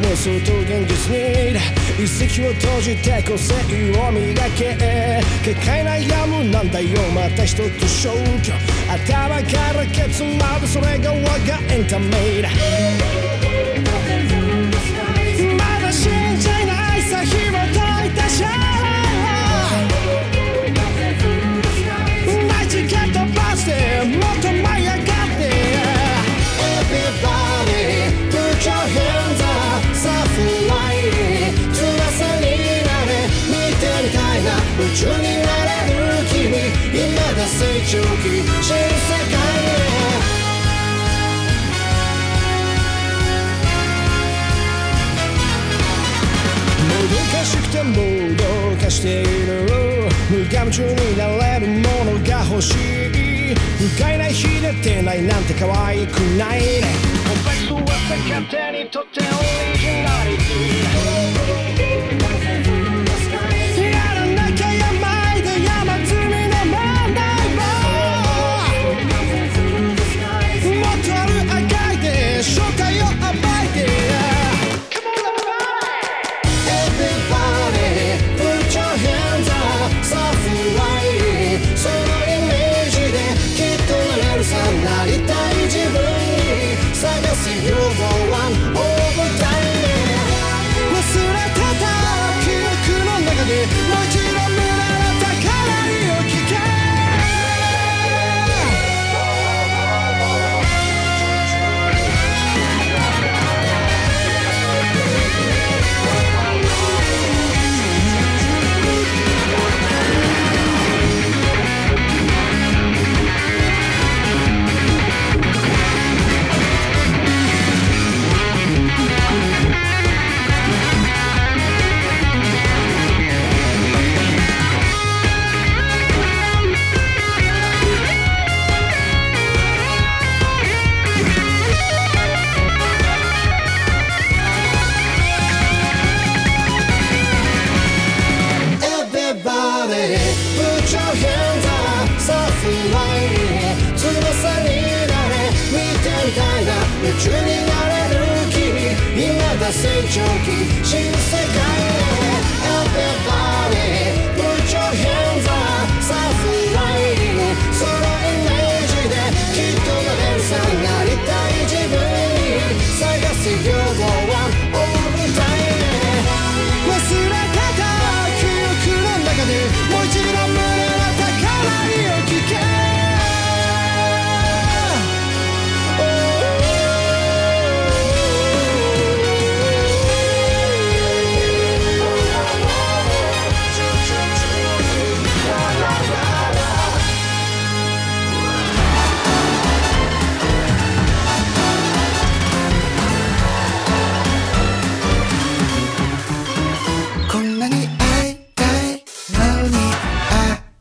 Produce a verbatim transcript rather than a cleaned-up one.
幻想と現実に一石を閉じて個性を磨け結界悩むなんだよまた一つ消去頭からケツまでそれが我がエンタメだまだ死んじゃいないさ火を解いたシャナイチ蹴っ飛ばしてもっと舞い上がって Everybody put your hands up さあフライ翼になれ見てみたいな宇宙になれる君今だ成長期新世界へもどかしくてもどかしている無我夢中になれるものが欲しい不甲斐ない日出てないなんて可愛くないねコンプレックスは勝手にとってオリジナリティやらなきゃやまいで山積みの問題ももっとあるあがいて正体を暴いてなりたい自分に探す You're the one over time 忘れてた記憶の中でもう一度見られたからいを聞け宇宙になれる君今だ成長期新世界